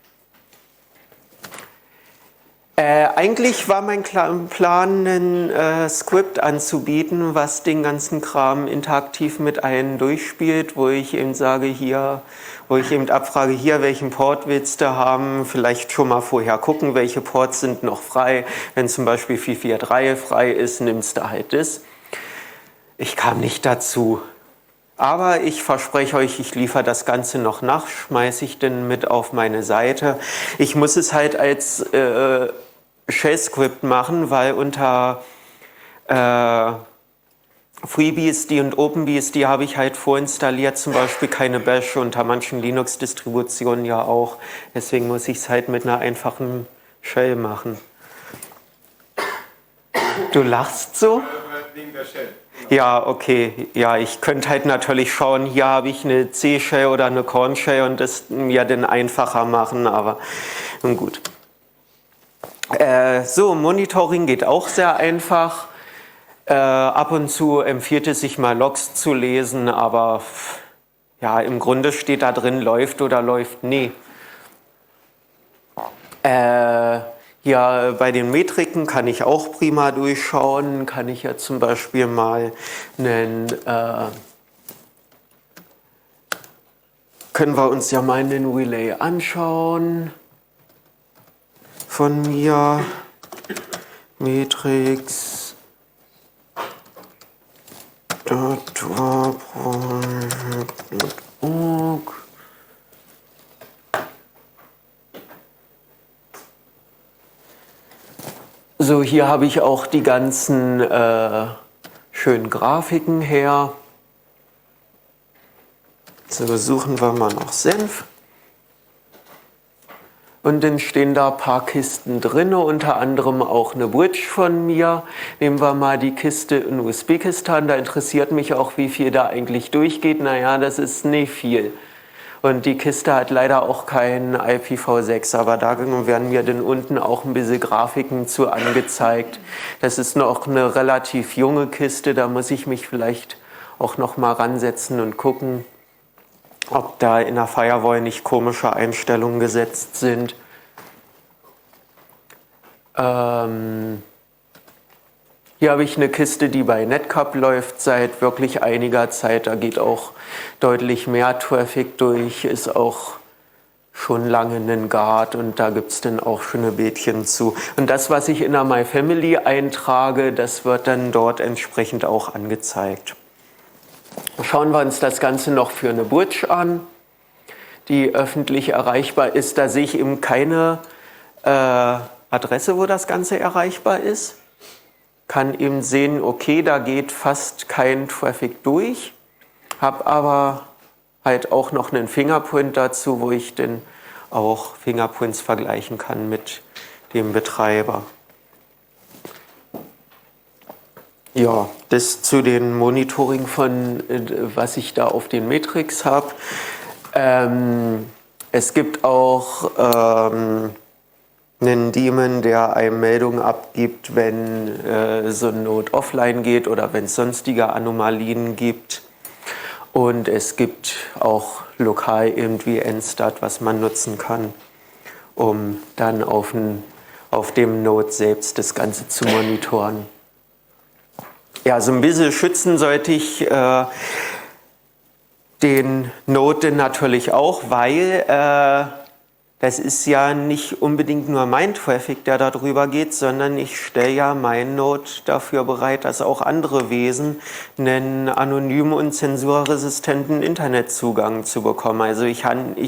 Eigentlich war mein Plan, ein Skript anzubieten, was den ganzen Kram interaktiv mit einem durchspielt, wo ich eben sage, hier, wo ich eben abfrage, hier, welchen Port willst du haben, vielleicht schon mal vorher gucken, welche Ports sind noch frei. Wenn zum Beispiel 443 frei ist, nimmst du halt das. Ich kam nicht dazu. Aber ich verspreche euch, ich liefere das Ganze noch nach, schmeiße ich denn mit auf meine Seite. Ich muss es halt als Shell-Script machen, weil unter FreeBSD und OpenBSD habe ich halt vorinstalliert, zum Beispiel keine Bash, unter manchen Linux-Distributionen ja auch. Deswegen muss ich es halt mit einer einfachen Shell machen. Du lachst so? Wegen der Shell. Ja, okay. Ja, ich könnte halt natürlich schauen, hier habe ich eine C-Shell oder eine Corn-Shell und das mir dann einfacher machen, aber nun gut. So, Monitoring geht auch sehr einfach. Ab und zu empfiehlt es sich mal Logs zu lesen, aber ja, im Grunde steht da drin, läuft oder läuft nie. Ja, bei den Metriken kann ich auch prima durchschauen. Kann ich ja zum Beispiel mal einen, können wir uns ja mal einen Relay anschauen von mir. Matrix. .org. So, hier habe ich auch die ganzen schönen Grafiken her. So, suchen wir mal noch Senf. Und dann stehen da ein paar Kisten drin, unter anderem auch eine Bridge von mir. Nehmen wir mal die Kiste in Usbekistan, da interessiert mich auch, wie viel da eigentlich durchgeht. Naja, das ist nicht viel. Und die Kiste hat leider auch keinen IPv6, aber da werden mir dann unten auch ein bisschen Grafiken zu angezeigt. Das ist noch eine relativ junge Kiste, da muss ich mich vielleicht auch noch mal ransetzen und gucken, ob da in der Firewall nicht komische Einstellungen gesetzt sind. Hier habe ich eine Kiste, die bei Netcup läuft seit wirklich einiger Zeit. Da geht auch deutlich mehr Traffic durch, ist auch schon lange ein Guard und da gibt es dann auch schöne Bildchen zu. Und das, was ich in der My Family eintrage, das wird dann dort entsprechend auch angezeigt. Schauen wir uns das Ganze noch für eine Bridge an, die öffentlich erreichbar ist. Da sehe ich eben keine Adresse, wo das Ganze erreichbar ist. Kann eben sehen, okay, da geht fast kein Traffic durch, habe aber halt auch noch einen Fingerprint dazu, wo ich dann auch Fingerprints vergleichen kann mit dem Betreiber. Ja, das zu den Monitoring von, was ich da auf den Matrix habe. Es gibt auch einen Daemon, der einem Meldungen abgibt, wenn so ein Node offline geht oder wenn es sonstige Anomalien gibt. Und es gibt auch lokal irgendwie Nstat, was man nutzen kann, um dann auf dem Node selbst das Ganze zu monitoren. Ja, so ein bisschen schützen sollte ich den Node natürlich auch, weil das ist ja nicht unbedingt nur mein Traffic, der da drüber geht, sondern ich stelle ja meinen Node dafür bereit, dass auch andere Wesen einen anonymen und zensurresistenten Internetzugang zu bekommen. Also ich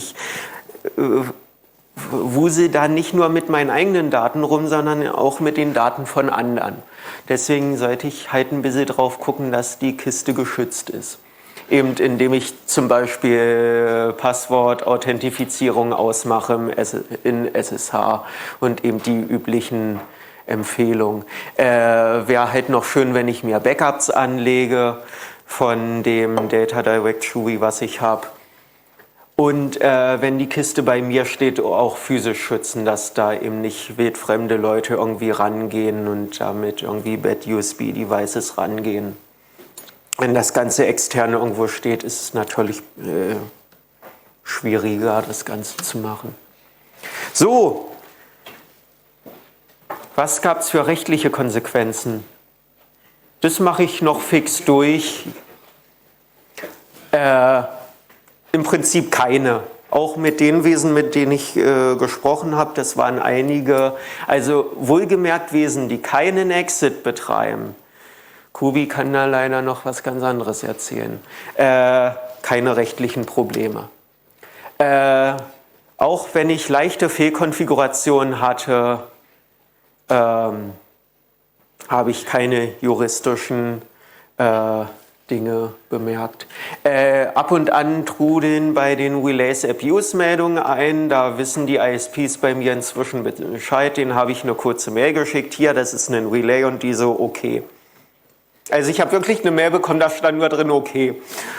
wusel da nicht nur mit meinen eigenen Daten rum, sondern auch mit den Daten von anderen. Deswegen sollte ich halt ein bisschen drauf gucken, dass die Kiste geschützt ist. Eben indem ich zum Beispiel Passwort-Authentifizierung ausmache in SSH und eben die üblichen Empfehlungen. Wäre halt noch schön, wenn ich mir Backups anlege von dem Data Directory, was ich habe. Und wenn die Kiste bei mir steht, auch physisch schützen, dass da eben nicht wildfremde Leute irgendwie rangehen und damit irgendwie Bad USB-Devices rangehen. Wenn das Ganze extern irgendwo steht, ist es natürlich schwieriger, das Ganze zu machen. So, was gab es für rechtliche Konsequenzen? Das mache ich noch fix durch. Im Prinzip keine. Auch mit den Wesen, mit denen ich gesprochen habe, das waren einige, also wohlgemerkt Wesen, die keinen Exit betreiben. Kubi kann da leider noch was ganz anderes erzählen. Keine rechtlichen Probleme. Auch wenn ich leichte Fehlkonfigurationen hatte, habe ich keine juristischen Dinge bemerkt. Ab und an trudeln bei den Relays Abuse-Meldungen ein. Da wissen die ISPs bei mir inzwischen Bescheid. Denen habe ich eine kurze Mail geschickt. Hier, das ist ein Relay und die so, okay. Also ich habe wirklich eine Mail bekommen, da stand nur drin, okay.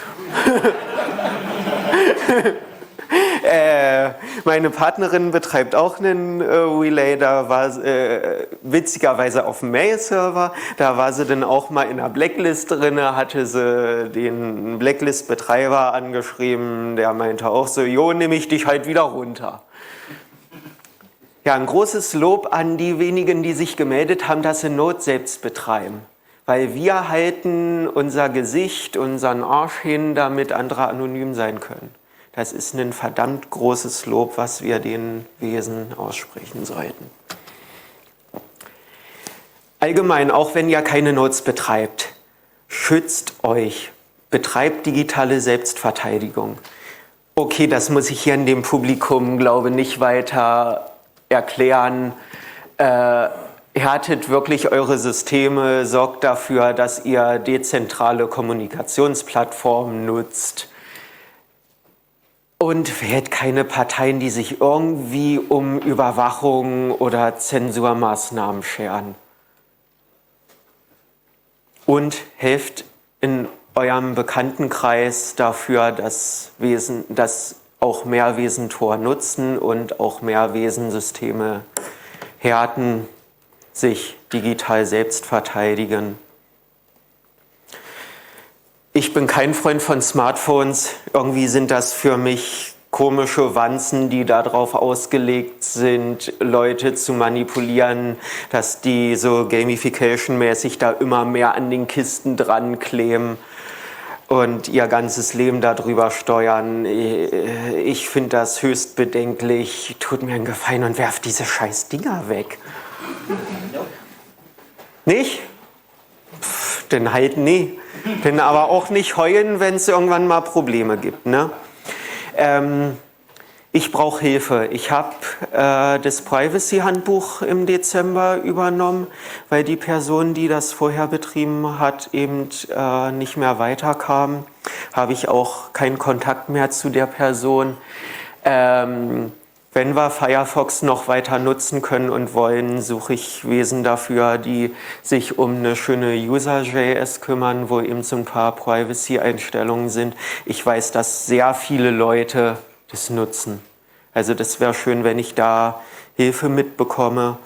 Meine Partnerin betreibt auch einen Relay, da war witzigerweise auf dem Mail-Server, da war sie dann auch mal in einer Blacklist drin, hatte sie den Blacklist-Betreiber angeschrieben, der meinte auch so, jo, nehme ich dich halt wieder runter. Ja, ein großes Lob an die wenigen, die sich gemeldet haben, dass sie Node selbst betreiben. Weil wir halten unser Gesicht, unseren Arsch hin, damit andere anonym sein können. Das ist ein verdammt großes Lob, was wir den Wesen aussprechen sollten. Allgemein, auch wenn ihr keine Nodes betreibt, schützt euch, betreibt digitale Selbstverteidigung. Okay, das muss ich hier in dem Publikum, glaube ich, nicht weiter erklären. Härtet wirklich eure Systeme, sorgt dafür, dass ihr dezentrale Kommunikationsplattformen nutzt und wählt keine Parteien, die sich irgendwie um Überwachung oder Zensurmaßnahmen scheren. Und helft in eurem Bekanntenkreis dafür, dass auch mehr Wesen Tor nutzen und auch mehr Wesensysteme härten, sich digital selbst verteidigen. Ich bin kein Freund von Smartphones. Irgendwie sind das für mich komische Wanzen, die darauf ausgelegt sind, Leute zu manipulieren, dass die so Gamification-mäßig da immer mehr an den Kisten dran kleben und ihr ganzes Leben darüber steuern. Ich finde das höchst bedenklich. Tut mir einen Gefallen und werft diese scheiß Dinger weg. Nicht? Denn halt nee. Denn aber auch nicht heulen, wenn es irgendwann mal Probleme gibt. Ne? Ich brauche Hilfe. Ich habe das Privacy-Handbuch im Dezember übernommen, weil die Person, die das vorher betrieben hat, eben nicht mehr weiterkam. Habe ich auch keinen Kontakt mehr zu der Person. Wenn wir Firefox noch weiter nutzen können und wollen, suche ich Wesen dafür, die sich um eine schöne User.js kümmern, wo eben so ein paar Privacy-Einstellungen sind. Ich weiß, dass sehr viele Leute das nutzen. Also das wäre schön, wenn ich da Hilfe mitbekomme.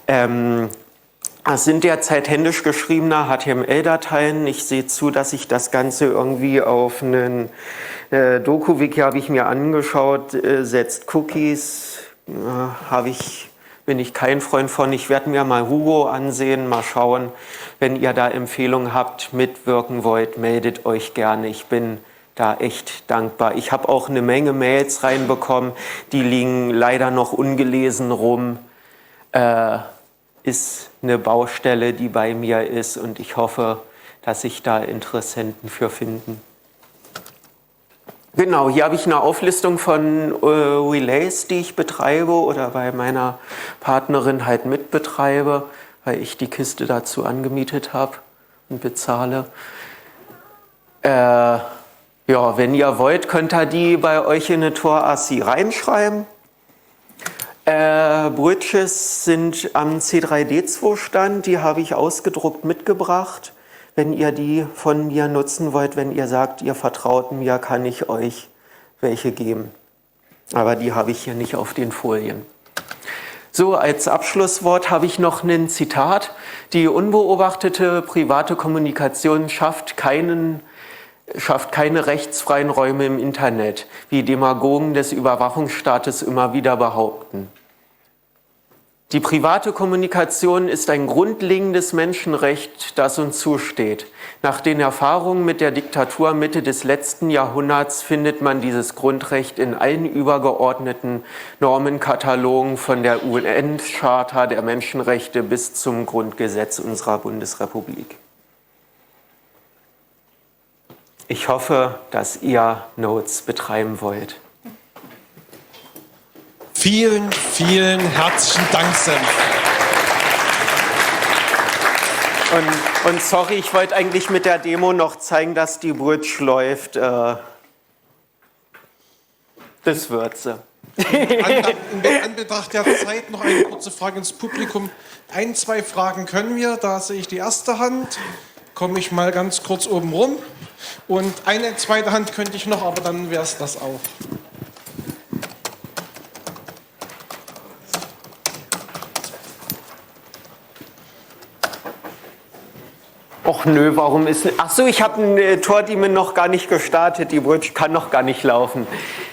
Es sind derzeit händisch geschriebene HTML-Dateien. Ich sehe zu, dass ich das Ganze irgendwie auf einen Doku-Wiki habe ich mir angeschaut, setzt Cookies, bin ich kein Freund von. Ich werde mir mal Hugo ansehen, mal schauen. Wenn ihr da Empfehlungen habt, mitwirken wollt, meldet euch gerne. Ich bin da echt dankbar. Ich habe auch eine Menge Mails reinbekommen, die liegen leider noch ungelesen rum. Ist eine Baustelle, die bei mir ist und ich hoffe, dass sich da Interessenten für finden. Genau, hier habe ich eine Auflistung von Relays, die ich betreibe oder bei meiner Partnerin halt mitbetreibe, weil ich die Kiste dazu angemietet habe und bezahle. Ja, wenn ihr wollt, könnt ihr die bei euch in eine Tor-ASI reinschreiben. Bridges sind am C3D2-Stand, die habe ich ausgedruckt mitgebracht. Wenn ihr die von mir nutzen wollt, wenn ihr sagt, ihr vertraut mir, kann ich euch welche geben. Aber die habe ich hier nicht auf den Folien. So, als Abschlusswort habe ich noch ein Zitat. Die unbeobachtete private Kommunikation schafft keine rechtsfreien Räume im Internet, wie Demagogen des Überwachungsstaates immer wieder behaupten. Die private Kommunikation ist ein grundlegendes Menschenrecht, das uns zusteht. Nach den Erfahrungen mit der Diktatur Mitte des letzten Jahrhunderts findet man dieses Grundrecht in allen übergeordneten Normenkatalogen von der UN-Charta der Menschenrechte bis zum Grundgesetz unserer Bundesrepublik. Ich hoffe, dass ihr Notes betreiben wollt. Vielen, vielen herzlichen Dank, Sam. Und sorry, ich wollte eigentlich mit der Demo noch zeigen, dass die Bridge läuft. Das wird sie. In Anbetracht der Zeit noch eine kurze Frage ins Publikum. Ein, zwei Fragen können wir. Da sehe ich die erste Hand. Komme ich mal ganz kurz oben rum. Und eine zweite Hand könnte ich noch, aber dann wäre es das auch. Och nö, warum ist... Ach so, ich habe ein Tor-Daemon noch gar nicht gestartet. Die Bridge kann noch gar nicht laufen.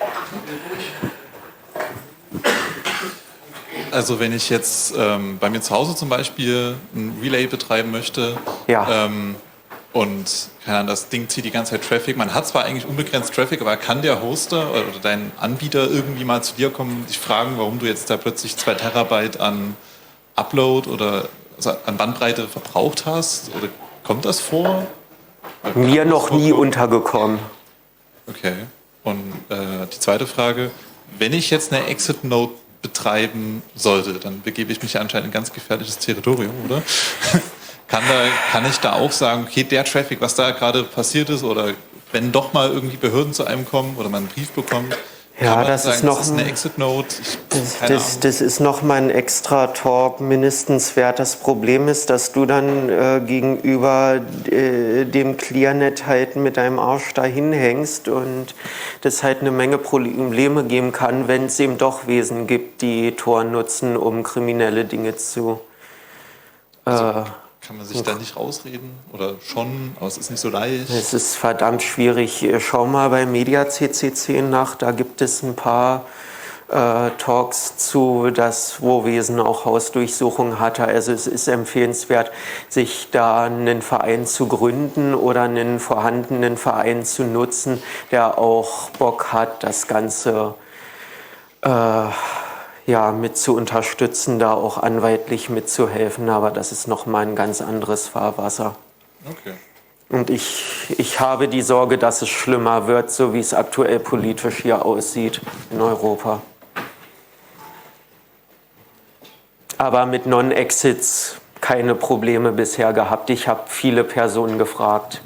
Also wenn ich jetzt bei mir zu Hause zum Beispiel ein Relay betreiben möchte, Ja. Und keine Ahnung, das Ding zieht die ganze Zeit Traffic. Man hat zwar eigentlich unbegrenzt Traffic, aber kann der Hoster oder dein Anbieter irgendwie mal zu dir kommen und dich fragen, warum du jetzt da plötzlich 2 Terabyte an Upload oder also an Bandbreite verbraucht hast? Oder kommt das vor? Mir noch nie untergekommen. Okay. Und die zweite Frage, wenn ich jetzt eine Exit-Node betreiben sollte, dann begebe ich mich ja anscheinend in ganz gefährliches Territorium, oder? Kann ich da auch sagen, okay, der Traffic, was da gerade passiert ist, oder wenn doch mal irgendwie Behörden zu einem kommen oder man einen Brief bekommt, Ja, kann man das sagen, ist noch das ist eine Exit-Node? Das ist noch mal ein extra Talk mindestens wert. Das Problem ist, dass du dann gegenüber dem Clearnet halt mit deinem Arsch dahin hängst und das halt eine Menge Probleme geben kann, wenn es eben doch Wesen gibt, die Tor nutzen, um kriminelle Dinge zu... Kann man sich da nicht rausreden? Oder schon, aber es ist nicht so leicht. Es ist verdammt schwierig. Schau mal bei Media CC10 nach, da gibt es ein paar Talks zu, dass Wohlwesen auch Hausdurchsuchungen hatte. Also es ist empfehlenswert, sich da einen Verein zu gründen oder einen vorhandenen Verein zu nutzen, der auch Bock hat, das Ganze mit zu unterstützen, da auch anwaltlich mitzuhelfen. Aber das ist nochmal ein ganz anderes Fahrwasser. Okay. Und ich habe die Sorge, dass es schlimmer wird, so wie es aktuell politisch hier aussieht in Europa. Aber mit Non-Exits keine Probleme bisher gehabt. Ich habe viele Personen gefragt.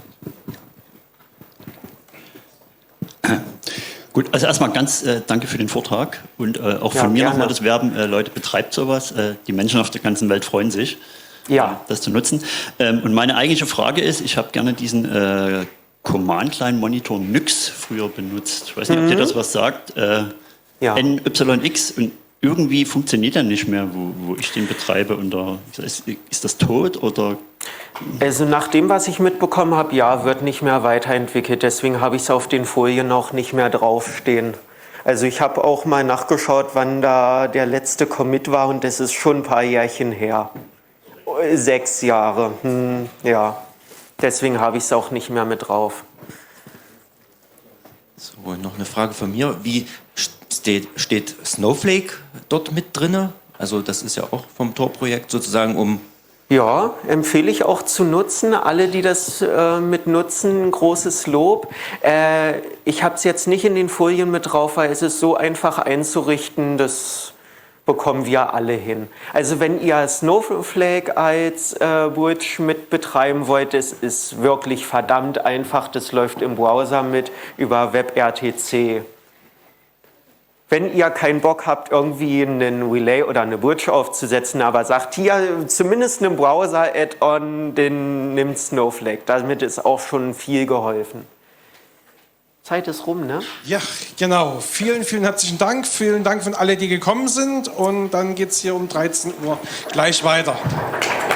Gut, also erstmal ganz danke für den Vortrag und auch von mir nochmal das Werben, Leute, betreibt sowas. Die Menschen auf der ganzen Welt freuen sich, das zu nutzen. Und meine eigentliche Frage ist, ich habe gerne diesen Command-Line-Monitor NYX früher benutzt. Ich weiß nicht, ob dir das was sagt. NYX und irgendwie funktioniert er nicht mehr, wo ich den betreibe. Ist das tot oder? Also nach dem, was ich mitbekommen habe, wird nicht mehr weiterentwickelt. Deswegen habe ich es auf den Folien auch nicht mehr draufstehen. Also ich habe auch mal nachgeschaut, wann da der letzte Commit war und das ist schon ein paar Jährchen her. 6 Jahre, Deswegen habe ich es auch nicht mehr mit drauf. So, noch eine Frage von mir. Wie steht Snowflake dort mit drin? Also das ist ja auch vom Tor-Projekt sozusagen Ja, empfehle ich auch zu nutzen. Alle, die das mit nutzen, großes Lob. Ich habe es jetzt nicht in den Folien mit drauf, weil es ist so einfach einzurichten, das bekommen wir alle hin. Also wenn ihr Snowflake als Bridge mit betreiben wollt, es ist wirklich verdammt einfach. Das läuft im Browser mit über WebRTC. Wenn ihr keinen Bock habt, irgendwie einen Relay oder eine Bridge aufzusetzen, aber sagt, hier zumindest einen Browser-Add-on, den nimmt Snowflake. Damit ist auch schon viel geholfen. Zeit ist rum, ne? Ja, genau. Vielen, vielen herzlichen Dank. Vielen Dank von allen, die gekommen sind. Und dann geht es hier um 13 Uhr gleich weiter.